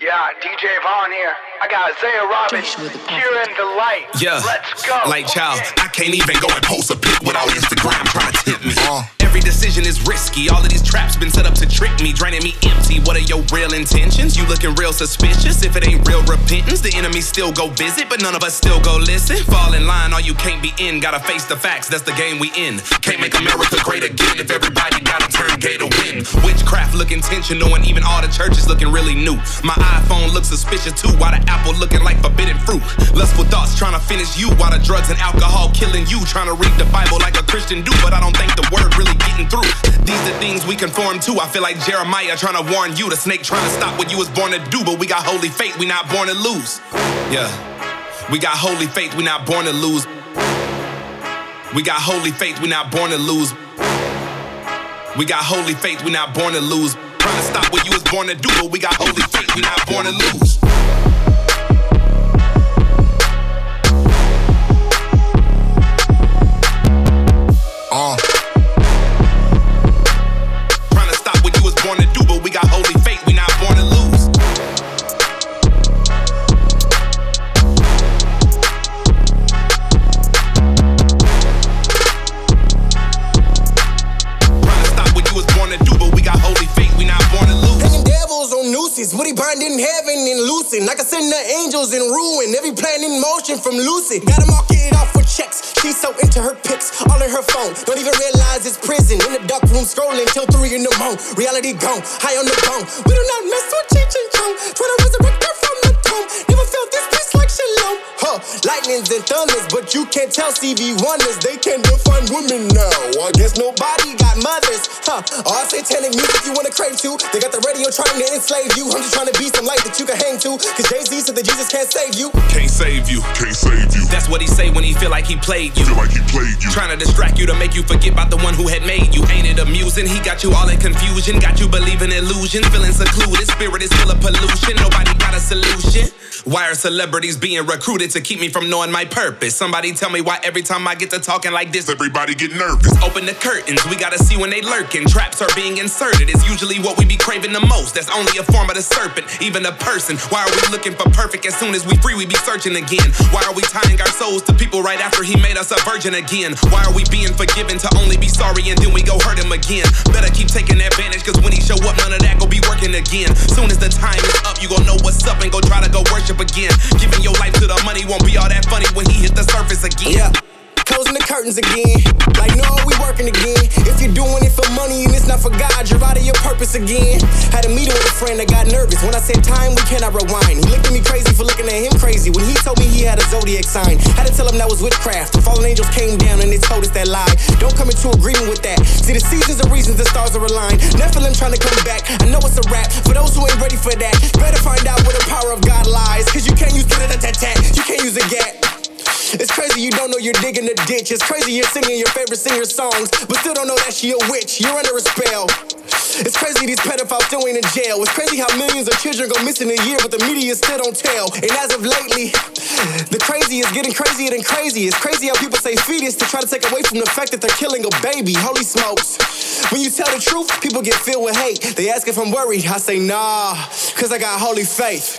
Yeah, DJ Vaughn here. I got Isaiah Robbins here in the light. Yeah, let's go. like child, I can't even go and post a pic without Instagram trying to tempt me. Every decision is risky. All of these traps been set up to trick me, draining me empty. What are your real intentions? You looking real suspicious. If it ain't real repentance, the enemy still go visit, but none of us still go listen. Fall in line, or you can't be in. Gotta face the facts, that's the game we in. Can't make America great again if everybody gotta turn gay to win. Witchcraft look intentional, and even all the churches looking really new. My iPhone looks suspicious too, while the Apple looking like forbidden fruit. Lustful thoughts trying to finish you, while the drugs and alcohol killing you. Trying to read the Bible like a Christian do, but I don't think the word really getting through. These are things we conform to. I feel like Jeremiah trying to warn you. The snake trying to stop what you was born to do, but we got holy faith, we not born to lose. Yeah, we got holy faith, we not born to lose. We got holy faith, we not born to lose. We got holy faith, we not born to lose. Trying to stop what you was born to do, but we got holy faith, we not born to lose. Trying to stop what you was born to do, but we got holy faith, we not born to lose. Trying to stop what you was born to do, but we got holy faith, we not born to lose. Hanging devils on nooses, what he bind in heaven and loosing. I can send the angels in ruin, every plan in motion from Lucid. Gotta mark it off with checks. She's so into her pics, all in her phone. Don't even realize it's prison. In the dark room scrolling till 3 in the morning. Reality gone, high on the bone. We do not mess with Cheech and Chong. Trying to resurrect her from the tomb. Never felt this peace like Shalom. Lightnings and thunders, but you can't tell CV wonders. They can define women now. I guess nobody got mothers. All satanic music you wanna crave to. They got the radio trying to enslave you. I'm just trying to be some light that you can hang to. Cause Jay-Z said that Jesus can't save you. Can't save you, can't save you. That's what he say when he feel like he played you. Feel like he played you. Trying to distract you to make you forget about the one who had made you. Ain't it amusing? He got you all in confusion. Got you believing illusions. Feeling secluded. Spirit is full of pollution. Nobody got a solution. Why are celebrities being recruited to keep me from knowing my purpose? Somebody tell me why every time I get to talking like this, everybody get nervous. Open the curtains, we gotta see when they lurking. Traps are being inserted. It's usually what we be craving the most. That's only a form of the serpent, even a person. Why are we looking for perfect? As soon as we free, we be searching again. Why are we tying our souls to people right after he made us a virgin again? Why are we being forgiven to only be sorry and then we go hurt him again? Better keep taking advantage, cause when he show up, none of that gon' be working again. Soon as the time is up, you gon' know what's up and go try to go worship again. Giving your life to the money won't be all that funny when he hit the surface again. Yeah. Closing the curtains again. Like, no, we working again. If you're doing it for money and it's not for God, you're out of your purpose again. Had a meeting with a friend that got nervous. When I said time, we cannot rewind. He looked at me crazy for looking at him crazy. When he told me he had a zodiac sign, had to tell him that was witchcraft. The fallen angels came down and they told us that lie. Don't come into agreement with that. See, the seasons are reasons the stars are aligned. Nephilim trying to come back. I know it's a rap. For those who ain't ready for that, better find out where the power of God lies. Cause you can't use tat-tat-tat. You can't use a gat. It's crazy you don't know you're digging the ditch. It's crazy you're singing your favorite singer's songs, but still don't know that she a witch. You're under a spell. It's crazy these pedophiles still ain't in jail. It's crazy how millions of children go missing a year, but the media still don't tell. And as of lately, the crazy is getting crazier than crazy. It's crazy how people say fetus to try to take away from the fact that they're killing a baby. Holy smokes. When you tell the truth, people get filled with hate. They ask if I'm worried. I say nah, cause I got holy faith.